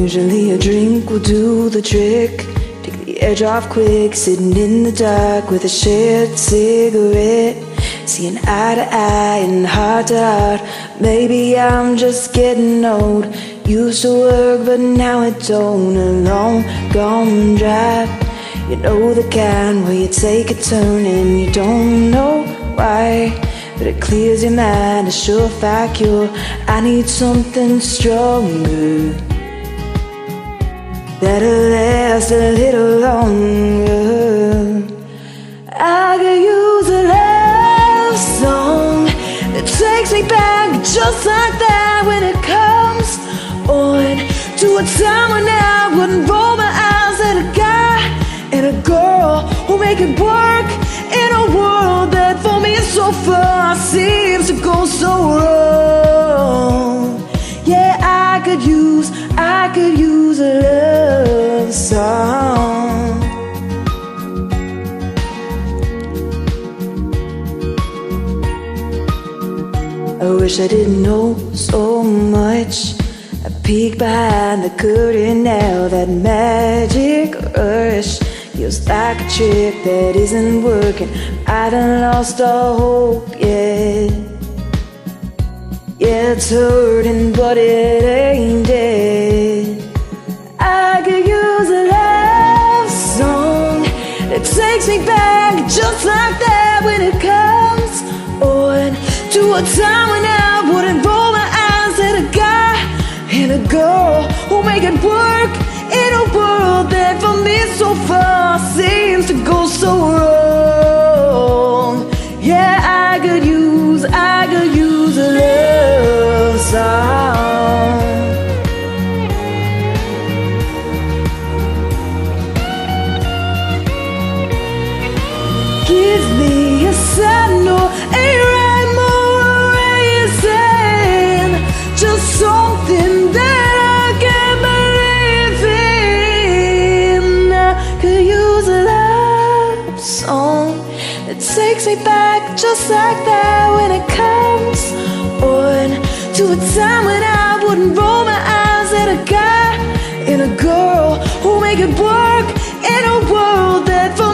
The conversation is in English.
Usually a drink will do the trick. Take the edge off quick, sitting in the dark with a shared cigarette. Seeing eye to eye and heart to heart. Maybe I'm just getting old. Used to work but now it don't. A long gone drive. You know the kind where you take a turn and you don't know why, but it clears your mind, a surefire cure. I need something stronger that'll last a little longer. I could use a love song that takes me back just like that, when it comes on to a time when I wouldn't roll my eyes at a guy and a girl who make it work in a world that for me is so far seems to go so wrong. Yeah, I could use a love song. I wish I didn't know so much. I peek behind the curtain now. That magic rush feels like a trick that isn't working. I done lost all hope, yeah. Yeah, it's hurting, but it ain't dead. I could use a love song that takes me back just like that, when it comes on to a time when I wouldn't roll my eyes at a guy and a girl who make it work in a world that for me so far seems to go so wrong. Yeah, I could use a love song. Give me a sign or a rhyme or a reason, just something that I can believe in. I could use a love song that takes me back just like that, when it comes on to a time when I wouldn't roll my eyes at a guy and a girl who make it work in a world that for